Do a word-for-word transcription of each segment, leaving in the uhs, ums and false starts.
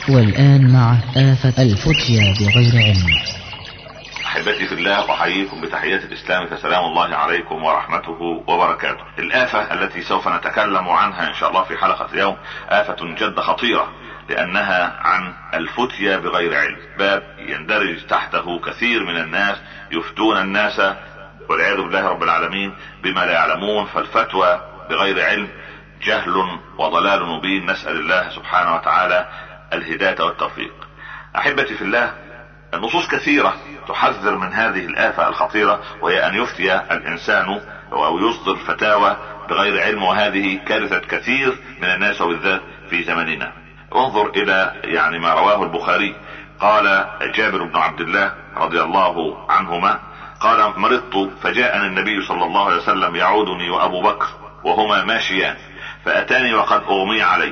والآن مع آفة الفتيا بغير علم. أحبتي في الله، أحييكم بتحيات الإسلام، فسلام الله عليكم ورحمته وبركاته. الآفة التي سوف نتكلم عنها إن شاء الله في حلقة اليوم آفة جد خطيرة، لأنها عن الفتيا بغير علم، باب يندرج تحته كثير من الناس يفتون الناس والعياذ بالله رب العالمين بما لا يعلمون. فالفتوى بغير علم جهل وضلال مبين، نسأل الله سبحانه وتعالى الهداية والتوفيق. أحبتي في الله، النصوص كثيرة تحذر من هذه الآفة الخطيرة، وهي أن يفتي الإنسان أو يصدر فتاوى بغير علم، وهذه كارثة كثير من الناس وبالذات في زمننا. انظر إلى يعني ما رواه البخاري. قال جابر بن عبد الله رضي الله عنهما قال: مرضت فجاءني النبي صلى الله عليه وسلم يعودني وأبو بكر وهما ماشيان، فأتاني وقد أغمي عليه،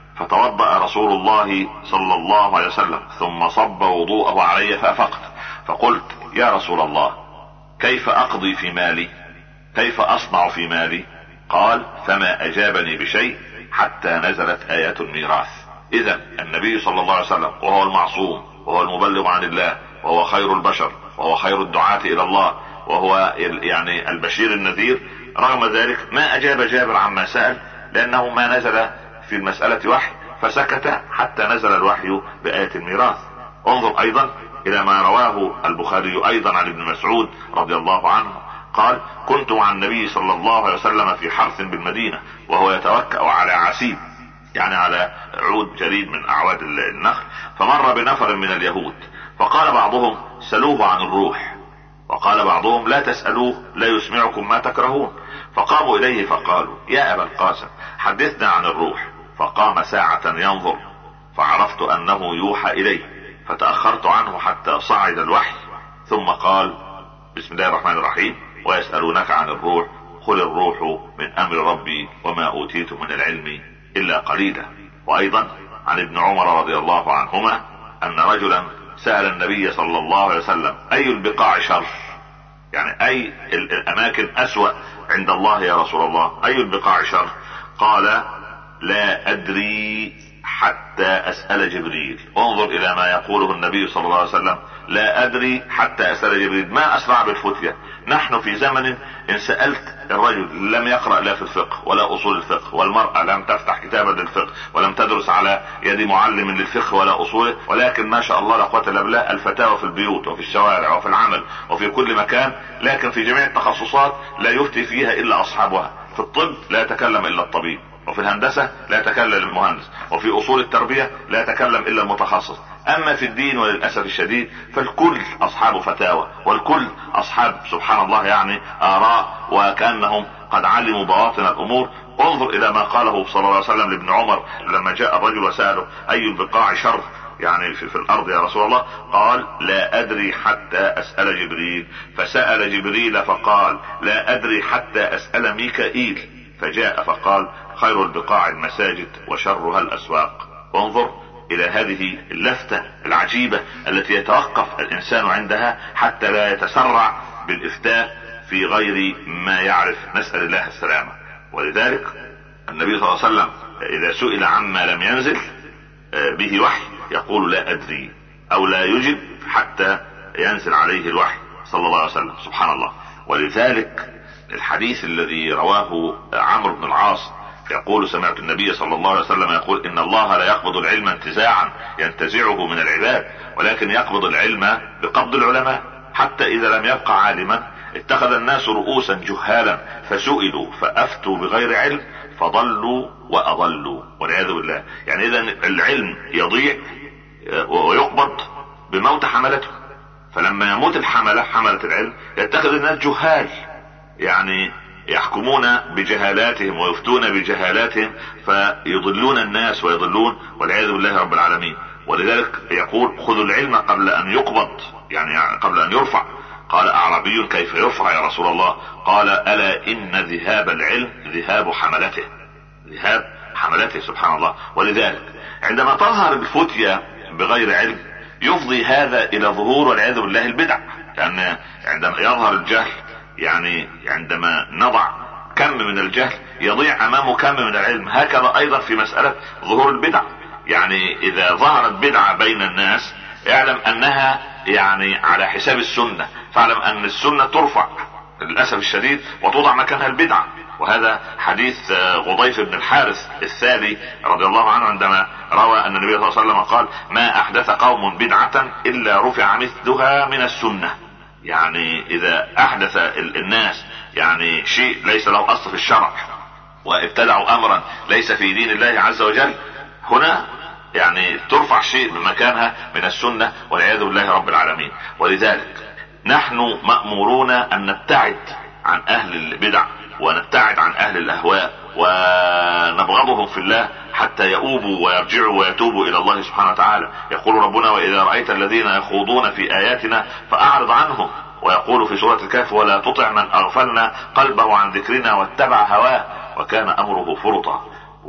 فتوضأ رسول الله صلى الله عليه وسلم ثم صب وضوءه علي فأفقت، فقلت: يا رسول الله، كيف أقضي في مالي؟ كيف أصنع في مالي؟ قال: فما أجابني بشيء حتى نزلت آيات الميراث. إذا النبي صلى الله عليه وسلم وهو المعصوم وهو المبلغ عن الله وهو خير البشر وهو خير الدعاة إلى الله وهو يعني البشير النذير، رغم ذلك ما أجاب جابر عما سأل، لأنه ما نزل في المسألة وحي، فسكت حتى نزل الوحي بآية الميراث. انظر أيضا إلى ما رواه البخاري أيضا عن ابن مسعود رضي الله عنه قال: كنت مع النبي صلى الله عليه وسلم في حرث بالمدينة وهو يتوكأ على عسيب، يعني على عود جريد من أعواد النخل، فمر بنفر من اليهود، فقال بعضهم: سلوه عن الروح، وقال بعضهم: لا تسألوه لا يسمعكم ما تكرهون. فقاموا إليه فقالوا: يا أبا القاسم، حدثنا عن الروح. فقام ساعة ينظر، فعرفت أنه يوحى إليه، فتأخرت عنه حتى صعد الوحي، ثم قال: بسم الله الرحمن الرحيم، ويسألونك عن الروح، قل الروح من أمر ربي وما أوتيت من العلم إلا قليلا. وأيضا عن ابن عمر رضي الله عنهما أن رجلا سأل النبي صلى الله عليه وسلم: أي البقاع شر؟ يعني أي الأماكن أسوأ عند الله يا رسول الله؟ أي البقاع شر؟ قال: لا أدري حتى أسأل جبريل. انظر إلى ما يقوله النبي صلى الله عليه وسلم: لا أدري حتى أسأل جبريل. ما أسرع بالفتية. نحن في زمن إن سألت الرجل لم يقرأ لا في الفقه ولا أصول الفقه، والمرأة لم تفتح كتابا للفقه ولم تدرس على يد معلم للفقه ولا أصوله، ولكن ما شاء الله لا قوة الا بالله الفتاوى في البيوت وفي الشوارع وفي العمل وفي كل مكان، لكن في جميع التخصصات لا يفتي فيها إلا أصحابها. في الطب لا يتكلم إلا الطبيب، وفي الهندسة لا يتكلم المهندس، وفي أصول التربية لا يتكلم إلا المتخصص. أما في الدين وللأسف الشديد فالكل أصحاب فتاوى، والكل أصحاب سبحان الله يعني آراء، وكأنهم قد علموا بواطن الأمور. انظر إلى ما قاله صلى الله عليه وسلم لابن عمر لما جاء الرجل وسأله: أي البقاع شر يعني في, في الأرض يا رسول الله؟ قال: لا أدري حتى أسأل جبريل. فسأل جبريل فقال: لا أدري حتى أسأل ميكائيل. فجاء فقال: خير البقاع المساجد وشرها الأسواق. وانظر إلى هذه اللفتة العجيبة التي يتوقف الإنسان عندها حتى لا يتسرع بالإفتاء في غير ما يعرف، نسأل الله السلامة. ولذلك النبي صلى الله عليه وسلم إذا سئل عما لم ينزل به وحي يقول: لا أدري، أو لا يجب حتى ينزل عليه الوحي صلى الله عليه وسلم. سبحان الله. ولذلك الحديث الذي رواه عمرو بن العاص يقول: سمعت النبي صلى الله عليه وسلم يقول: إن الله لا يقبض العلم انتزاعا ينتزعه من العباد، ولكن يقبض العلم بقبض العلماء، حتى إذا لم يبقى عالما اتخذ الناس رؤوسا جهالا فسئلوا فأفتوا بغير علم فضلوا وأضلوا والعياذ بالله. يعني إذا العلم يضيع ويقبض بموت حملته، فلما يموت الحملة حملة العلم يتخذ الناس جهال، يعني يحكمون بجهالاتهم ويفتون بجهالاتهم فيضلون الناس ويضلون والعياذ بالله رب العالمين. ولذلك يقول: خذوا العلم قبل أن يقبض، يعني قبل أن يرفع. قال أعرابي: كيف يرفع يا رسول الله؟ قال: ألا إن ذهاب العلم ذهاب حملته، ذهاب حملته. سبحان الله. ولذلك عندما تظهر الفتية بغير علم يفضي هذا إلى ظهور والعياذ بالله البدع، لأن عندما يظهر الجهل، يعني عندما نضع كم من الجهل يضيع أمامه كم من العلم. هكذا أيضا في مسألة ظهور البدع، يعني اذا ظهرت بدعة بين الناس اعلم انها يعني على حساب السنة، فاعلم ان السنة ترفع للأسف الشديد وتوضع مكانها البدعة. وهذا حديث غضيف بن الحارث الثالي رضي الله عنه عندما روى ان النبي صلى الله عليه وسلم قال: ما احدث قوم بدعة الا رفع مثلها من السنة. يعني اذا احدث الناس يعني شيء ليس له اصل في الشرع وابتدعوا امرا ليس في دين الله عز وجل، هنا يعني ترفع شيء بمكانها من السنة والعياذ بالله رب العالمين. ولذلك نحن مأمورون ان نبتعد عن اهل البدع ونبتعد عن اهل الاهواء ونبغضهم في الله حتى يؤوبوا ويرجعوا ويتوبوا الى الله سبحانه وتعالى. يقول ربنا: واذا رأيت الذين يخوضون في اياتنا فاعرض عنهم. ويقول في سورة الكهف: ولا تطع من اغفلنا قلبه عن ذكرنا واتبع هواه وكان امره فرطا.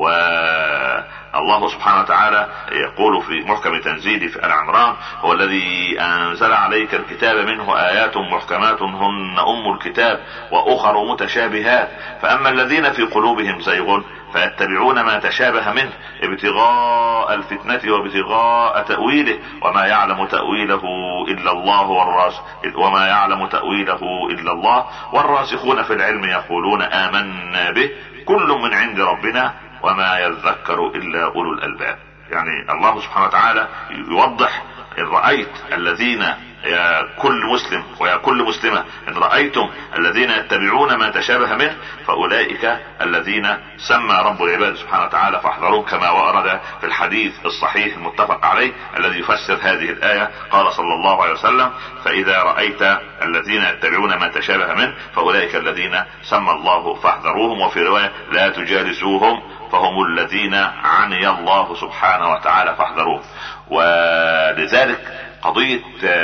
والله سبحانه وتعالى يقول في محكم تنزيله في آل عمران: هو الذي انزل عليك الكتاب منه ايات محكمات هن ام الكتاب واخر متشابهات فاما الذين في قلوبهم زيغ فيتبعون ما تشابه منه ابتغاء الفتنة وابتغاء تأويله وما يعلم تأويله الا الله والراس وما يعلم تأويله الا الله والراسخون في العلم يقولون آمنا به كل من عند ربنا وما يذكر الا اولو الالباب. يعني الله سبحانه وتعالى يوضح: ان رأيت الذين، يا كل مسلم ويا كل مسلمة، ان رأيتم الذين يتبعون ما تشابه منه فاولئك الذين سمى رب العباد سبحانه وتعالى فاحذروه، كما ورد في الحديث الصحيح المتفق عليه الذي يفسر هذه الآية. قال صلى الله عليه وسلم: فاذا رأيت الذين يتبعون ما تشابه منه فاولئك الذين سمى الله فاحذروهم. وفي رواية: لا تجالسوهم فهم الذين عني الله سبحانه وتعالى فاحذروهم. ولذلك قضية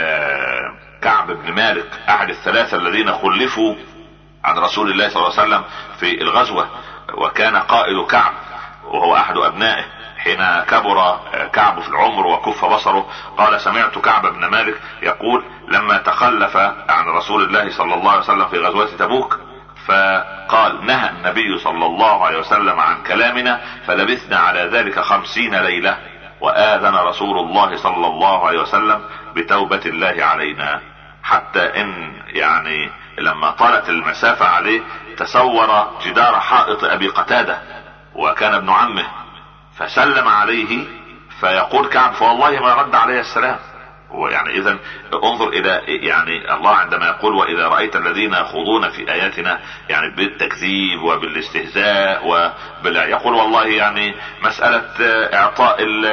كعب بن مالك احد الثلاثة الذين خلفوا عن رسول الله صلى الله عليه وسلم في الغزوة، وكان قائد كعب وهو احد ابنائه، حين كبر كعب في العمر وكف بصره قال: سمعت كعب بن مالك يقول: لما تخلف عن رسول الله صلى الله عليه وسلم في غزوة تبوك فقال: نهى النبي صلى الله عليه وسلم عن كلامنا فلبثنا على ذلك خمسين ليلة وآذن رسول الله صلى الله عليه وسلم بتوبة الله علينا، حتى ان يعني لما طالت المسافة عليه تصور جدار حائط ابي قتادة وكان ابن عمه فسلم عليه، فيقول كعب: فوالله ما رد عليه السلام. ويعني اذا انظر الى يعني الله عندما يقول: واذا رأيت الذين يخوضون في اياتنا، يعني بالتكذيب وبالاستهزاء وبال يقول والله يعني مسألة اعطاء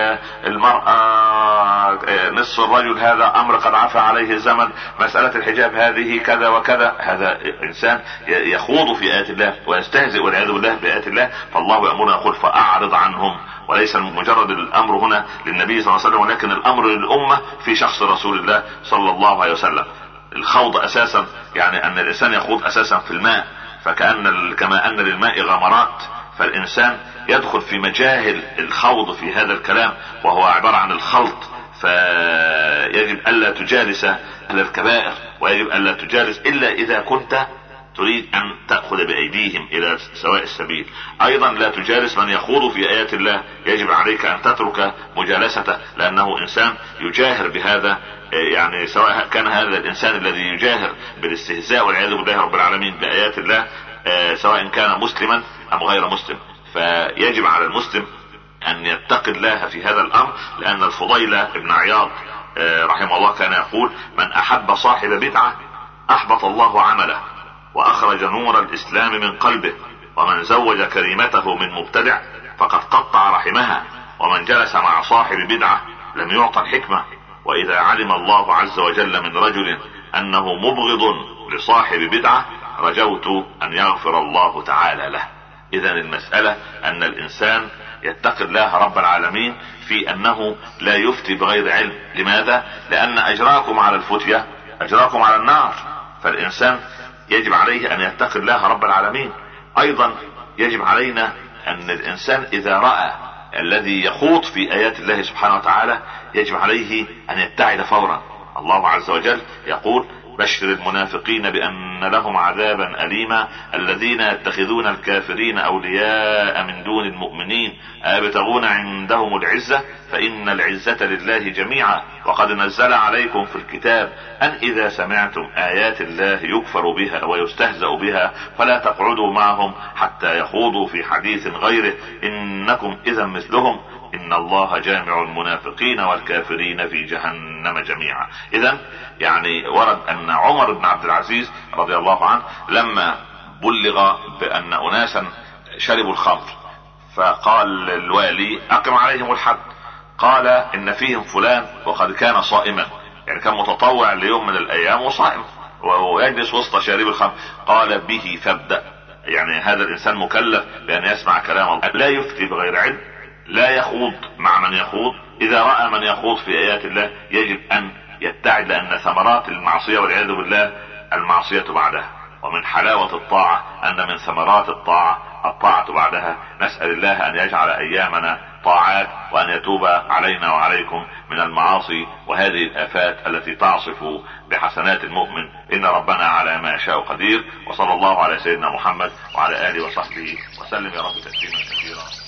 المرأة نصف الرجل هذا امر قد عفى عليه الزمن، مسألة الحجاب هذه كذا وكذا. هذا انسان يخوض في ايات الله ويستهزئ والعياذ بالله بايات الله، فالله يأمرنا يقول: فاعرض عنهم. وليس مجرد الامر هنا للنبي صلى الله عليه وسلم، ولكن الامر للامة في شخص رسول الله صلى الله عليه وسلم. الخوض اساسا يعني ان الانسان يخوض اساسا في الماء، فكأن كما ان للماء غمرات، فالانسان يدخل في مجاهل الخوض في هذا الكلام وهو عبارة عن الخلط. فيجب الا تجالس اهل الكبائر، ويجب الا تجالس الا اذا كنت تريد ان تأخذ بايديهم الى سواء السبيل. ايضا لا تجالس من يخوض في ايات الله، يجب عليك ان تترك مجالسته، لانه انسان يجاهر بهذا. يعني سواء كان هذا الانسان الذي يجاهر بالاستهزاء والعياذ بالله رب العالمين بايات الله سواء كان مسلما ام غير مسلم، فيجب على المسلم ان يتقي الله في هذا الامر. لان الفضيل بن عياض رحمه الله كان يقول: من احب صاحب بدعة احبط الله عمله واخرج نور الاسلام من قلبه، ومن زوج كريمته من مبتدع فقد قطع رحمها، ومن جلس مع صاحب بدعة لم يعطى الحكمة. واذا علم الله عز وجل من رجل انه مبغض لصاحب بدعة رجوت ان يغفر الله تعالى له. اذا المسألة ان الانسان يتقي الله رب العالمين في انه لا يفتي بغير علم. لماذا؟ لان اجراكم على الفتية اجراكم على النار. فالانسان يجب عليه ان يتقي الله رب العالمين. ايضا يجب علينا ان الانسان اذا رأى الذي يخوض في ايات الله سبحانه وتعالى يجب عليه ان يبتعد فورا. الله عز وجل يقول: بشر المنافقين بأن لهم عذابا أليما الذين يتخذون الكافرين أولياء من دون المؤمنين أيبتغون عندهم العزة فإن العزة لله جميعا وقد نزل عليكم في الكتاب أن إذا سمعتم آيات الله يكفر بها ويستهزأ بها فلا تقعدوا معهم حتى يخوضوا في حديث غيره إنكم إذا مثلهم إن الله جامع المنافقين والكافرين في جهنم جميعا. إذن يعني ورد أن عمر بن عبد العزيز رضي الله عنه لما بلغ بأن أناسا شربوا الخمر فقال الوالي أقم عليهم الحد، قال إن فيهم فلان وقد كان صائما، يعني كان متطوع ليوم من الأيام وصائم ويجلس وسط شارب الخمر، قال به فابدأ، يعني هذا الإنسان مكلف بأن يسمع كلام الله، لا يفتي بغير علم، لا يخوض مع من يخوض، إذا رأى من يخوض في آيات الله يجب أن يبتعد، لأن ثمرات المعصية والعياذ بالله المعصية بعدها، ومن حلاوة الطاعة أن من ثمرات الطاعة الطاعة بعدها. نسأل الله أن يجعل أيامنا طاعات وأن يتوب علينا وعليكم من المعاصي وهذه الآفات التي تعصف بحسنات المؤمن، إن ربنا على ما يشاء قدير. وصلى الله على سيدنا محمد وعلى آله وصحبه وسلم يا رب تسليما كثيرا.